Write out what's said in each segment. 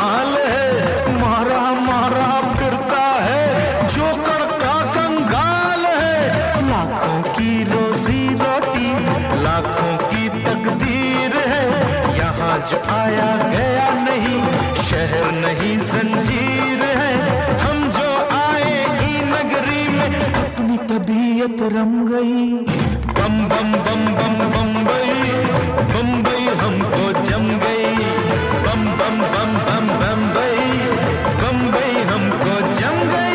माल है, मारा मारा फिरता है जो करता कंगाल है। लाखों की रोजी रोटी, लाखों की तकदीर है, यहाँ जो आया गया नहीं, शहर नहीं जंजीर है। हम जो आए ही नगरी में, अपनी तबीयत रम गई। बम बम बम बम बम्बई, बम्बई हमको जम गई। बम बम बम बम बम्बई, बम्बई हमको जम गई।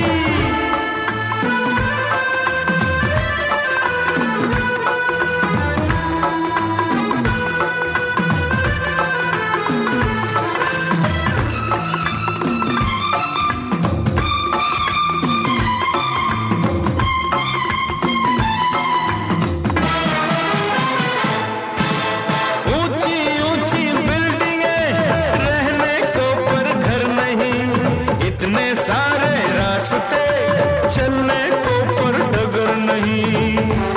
चलने को पर डगर नहीं,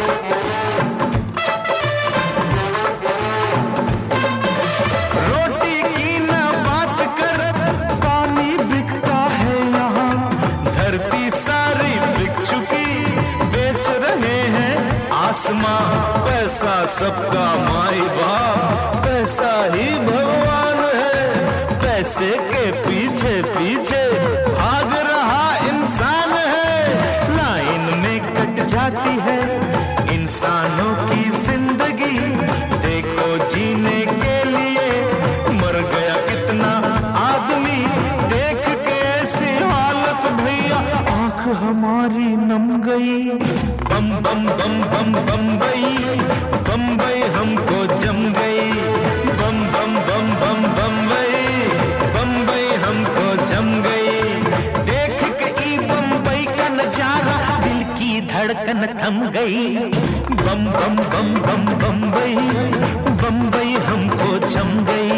रोटी की ना बात कर, पानी बिकता है यहाँ। धरती सारी बिक चुकी, बेच रहे हैं आसमां। पैसा सबका माई बाप, पैसा ही भगवान है। पैसे के पीछे पीछे भाग रहा इंसान है। लाइन में कट जाती है इंसानों की जिंदगी, देखो जीने के लिए मर गया कितना आदमी। देख के ऐसी हालत भैया आंख हमारी नम गई। बम बम बम बम बम्बई, बम्बई हमको जम गई। बम बम बम बम बम्बई, बम्बई हमको जम गई। देख के ई बम्बई का नजारा, दिल की धड़कन थम गई। बम बम बम बम बम्बई, बम्बई हमको जम गई।